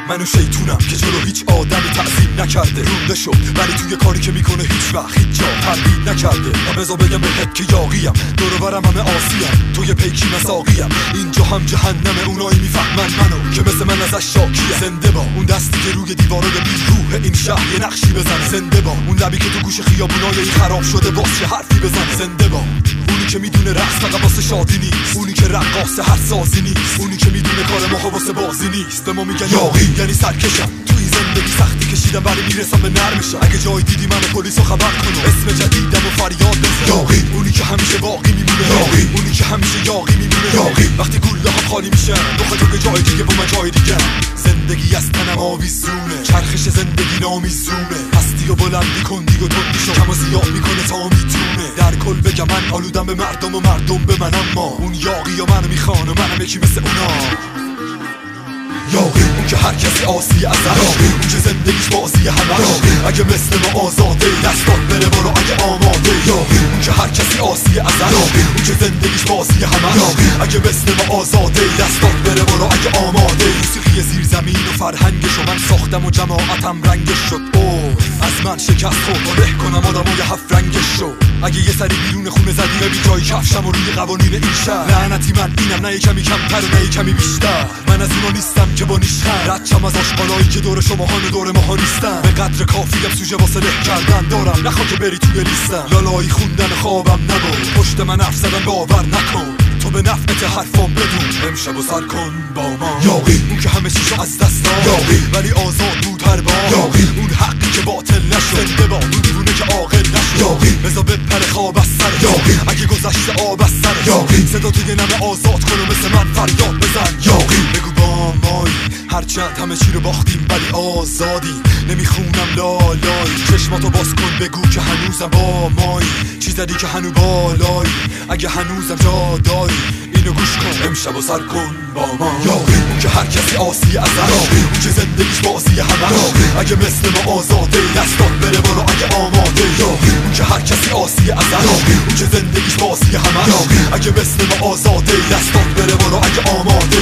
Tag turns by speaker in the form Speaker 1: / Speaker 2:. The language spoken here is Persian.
Speaker 1: منو شیطونم که جلو هیچ آدمی تعظیم نکرده، رونده شد ولی توی کاری که میکنه هیچ وقت هیچ جا تردید نکرده. و بذار بگم بهت که یاقیم، دور و برم همه آسیم، توی پیکی مساقیم. اینجا هم جهنمه، اونایی میفهمن منو که مثل من ازش شاکیه. زنده با اون دستی که روی دیوارای بیروح این شهر یه نقشی بزن. زنده با اون لبی که تو گوش خیابونای این خراب شده باز یه حرفی بزن. زنده با اونی که میدونه رقص فقط واسه شادی نیست، اونی که رقاص هر سازی نیست، اونی که میدونه کار ما واسه بازی نیست. به ما میگن یاقی یعنی سرکشم، تو این زندگی سختی کشیدم ولی میرسم به نرمشم. اگه جای دیدی منو پلیسو خبر کنو، اسم جدیدم و فریاد بزن. یاقی اونی که همیشه باقی میمونه، یاقی اونی که همیشه یاقی میمونه. یاقی وقتی گوله ها خالی میشن داخل تو به جای دیگه و من جای دیگه. زندگی از تنم آویزونه، چرخش زندگی نامیزونه. پستی و بلندی کندی و تندی شو کم و زیاد میکنه تا میتونه. در کل بگم من آلودم به مردم و مردم به من، اما اون یاقی و منو میخوان و منم یکی مثل اونا. یاقی اون که هر کسی آسی ازش، اون که زندگیش بازی همش. اگه مثل ما آزاده دستات بره برو اگه آماده. یاقی اون که هر کسی آسی ازش، اون که زندگیش بازی همش. اگه مثل ما آزاده دستات بره برو اگه آماده. موسیقی زیر زمین و فرهنگش و من ساختم و جماعتم رنگش شد. از من شکست خورد له کنم آدمای هفت رنگش شو. اگه یه سری بیرون خونه زدی بی جای کفشم و روی قوانین این شهر. لعنتی من اینم، نه کمی کمتر و نه کمی بیشتر. من از اونا نیستم که با نیشخند ردشم از آشغالایی که دور شماهان و دور ماها نیستن. به قدر کافیم سوژه واسه له کردن دارم، نخوا که بری توی لیستم. لالایی خوندن خوابم نبود، پشت من حرف زدن باور نکن. تو به نفعت حرفام بدون، امشب و سر کن با ما. یاقی اون که همه چیشو از دست داد، یاقی ولی آزاد بود هر بار. یاقی اون حقی که باطل نشد، زنده باد اون دیوونه که عاقل نشد. یاقی بذار بپره خواب از سر، یاقی اگه گذشته آب از سر. یاقی صدا توی نمه آزاد کن و مثل من فریاد بزن. یاقی بگو با مایی هرچند همه چی رو باختیم ولی آزادی. نمیخونم لالایی، چشماتو باز کن بگو که هنوزم با مایی. چی زدی که هنو بالایی، اگه هنوزم جا داری اینو گوش کن امشب و سر کن با ما. یاقی اون که هر کسی آسی ازش، اون که زندگیش بازی همش. اگه مثل ما آزاده دستات بره برو اگه آماده. یاقی اون که هر کسی آسی ازش، اون که زندگیش بازی همش. اگه مثل ما آزاده دستات بره برو اگه آماده.